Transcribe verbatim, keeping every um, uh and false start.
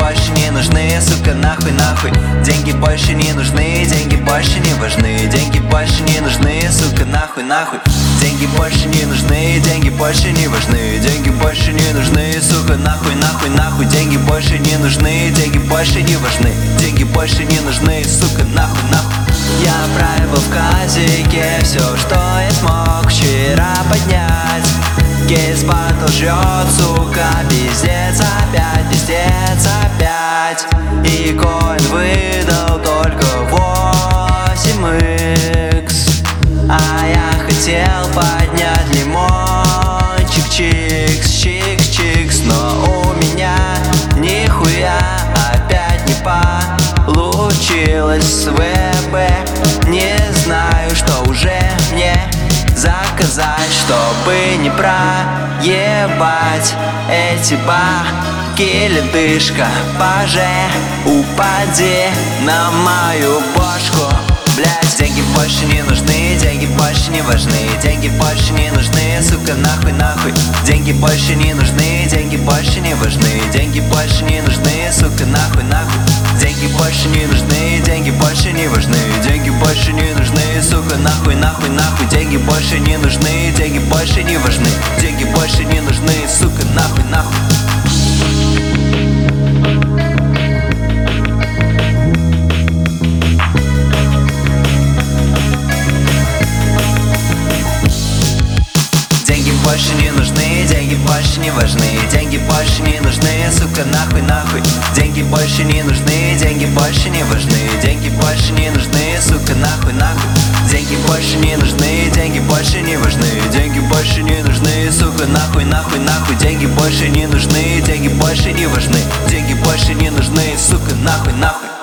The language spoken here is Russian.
больше не нужны, сука, нахуй, нахуй. Деньги больше не нужны, деньги больше не важны. Деньги больше не нужны, сука, нахуй, нахуй. Деньги больше не нужны, деньги больше не важны. Деньги больше не нужны, сука, нахуй, нахуй, нахуй. Деньги больше не нужны, деньги больше не важны. Деньги больше не нужны, сука, нахуй, нахуй. Я правил в казике все, что я смог вчера поднять. Кейс батл жрет, сука, пиздец опять, пиздец опять. И коин выдал только восемь икс. А я хотел поднять лимончик, чикс, чикс, чикс. Но у меня нихуя опять не получилось с ВБ. Не знаю, что уже мне заказать, чтобы не проебать эти бабки. Ледышка, поже, упади на мою бошку. Блять, деньги больше не нужны, деньги больше не важны. Деньги больше не нужны, сука, нахуй, нахуй. Деньги больше не нужны, деньги больше не важны. Деньги больше не нужны, сука, нахуй, нахуй. Деньги больше не нужны, деньги больше не важны. Деньги больше не нужны, сука, нахуй, нахуй, нахуй. Деньги больше не нужны, деньги больше не важны. Деньги больше не нужны, сука, нахуй, нахуй. Деньги больше не нужны, деньги больше не важны. Деньги больше не нужны, сука, нахуй, нахуй. Деньги больше не нужны, деньги больше не важны. Деньги больше не нужны, сука, нахуй, нахуй. Деньги больше не нужны, деньги больше не важны. Деньги больше не нужны, сука, нахуй, нахуй, нахуй. Деньги больше не нужны, деньги больше не важны. Деньги больше не нужны, сука, нахуй, нахуй.